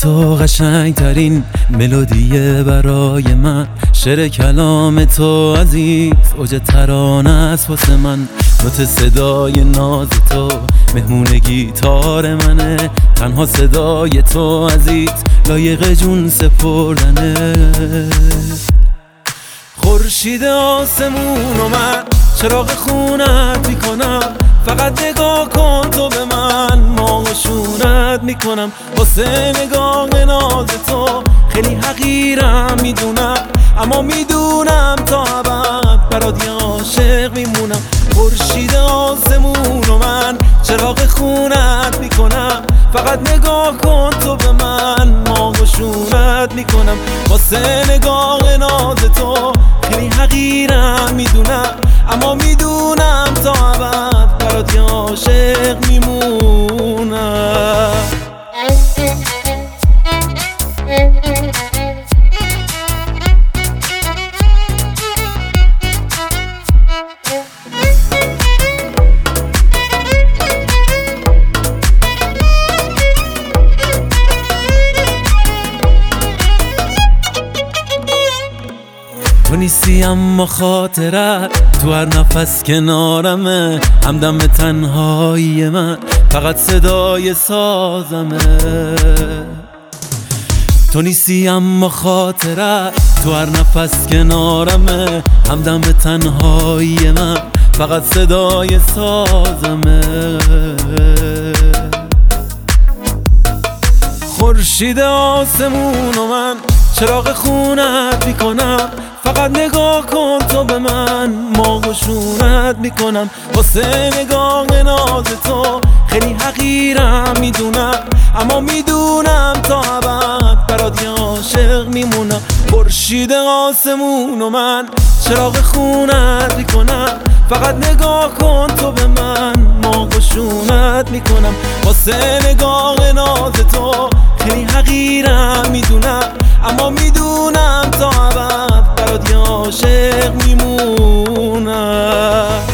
تو قشنگترین ملودیه برای من، شعر کلام تو عزیز اوج ترانه است واسه من. نوت صدای ناز تو مهمون گیتار منه، تنها صدای تو عزیز لایق جون سپردنه. خورشید آسمون و من چراغ خونت میکنم، فقط نگاه کن تو به من، ما شونت میکنم. واسه نگاه ناز تو خیلی حقیرم میدونم، اما میدونم تا ابد برات عاشق میمونم. خورشید آسمون و من چراغ خونت میکنم، فقط نگاه کن تو به من، ما شونت میکنم. واسه نگاه ناز تو خیلی حقیرم میدونم، اما میدونم تا ابد برات عاشق میمونم. تو نیستی اما خاطرت تو هر نفس کنارمه، همدم تنهایی من فقط صدای سازمه. تو نیستی اما خاطرت تو هر نفس کنارمه، همدم تنهایی من فقط صدای سازمه. خورشید آسمون و من چراغ خونت میکنم، فقط نگاه کن تو به من، ما شونت میکنم. واسه نگاه ناز تو خیلی حقیرم میدونم، اما میدونم تا ابد برات عاشق میمونم. خورشید آسمون و من چراغ خونت میکنم، فقط نگاه کن تو به من، ما شونت میکنم. واسه نگاه ناز تو خیلی حقیرم میدونم، اما میدونم تا ابد برات عاشق میمونم.